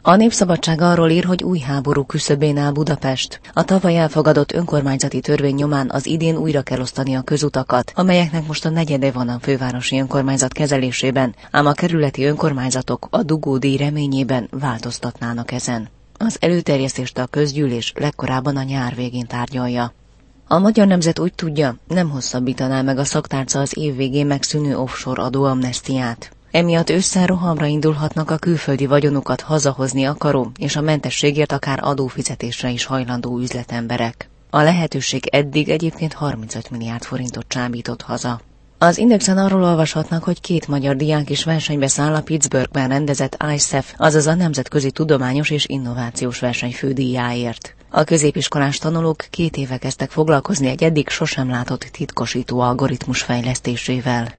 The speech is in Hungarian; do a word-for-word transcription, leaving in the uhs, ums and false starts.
A Népszabadság arról ír, hogy új háború küszöbén áll Budapest. A tavaly elfogadott önkormányzati törvény nyomán az idén újra kell osztani a közutakat, amelyeknek most a negyede van a fővárosi önkormányzat kezelésében, ám a kerületi önkormányzatok a dugódíj reményében változtatnának ezen. Az előterjesztést a közgyűlés legkorábban a nyár végén tárgyalja. A Magyar Nemzet úgy tudja, nem hosszabbítaná meg a szaktárca az év végén megszűnő offshore adóamnesztiát. Emiatt ősszel rohamra indulhatnak a külföldi vagyonukat hazahozni akaró és a mentességért akár adófizetésre is hajlandó üzletemberek. A lehetőség eddig egyébként harmincöt milliárd forintot csábított haza. Az Indexen arról olvashatnak, hogy két magyar diák is versenybe száll a Pittsburghben rendezett I S E F, azaz a Nemzetközi Tudományos és Innovációs Verseny fődíjáért. A középiskolás tanulók két éve kezdtek foglalkozni egy eddig sosem látott titkosító algoritmus fejlesztésével.